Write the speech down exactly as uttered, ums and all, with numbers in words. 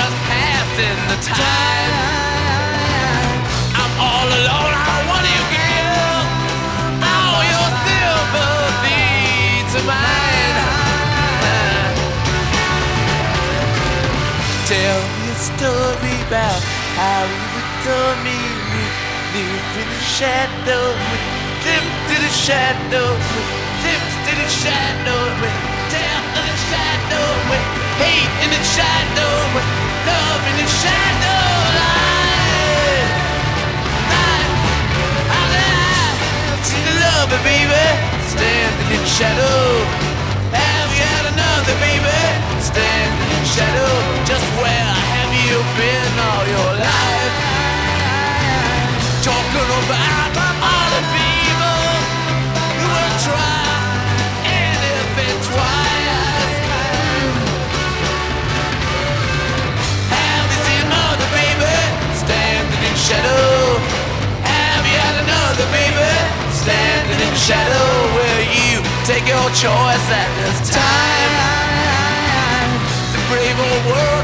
just passing the time. I'm all alone, I want you, girl. All your sympathy to mine. Tell me a story about how you adore me. Live in the shadow, live to the shadow, live to the shadow, death in the shadow, hate in the shadow, love in the shadow. Life, life, life. See the lover, baby, standing in shadow. Have you had another, baby, standing in shadow? Just where have you been all your life? Talking about all the people who will try anything twice. Have you seen another baby standing in shadow? Have you had another baby standing in shadow? Will you take your choice at this time? The brave old world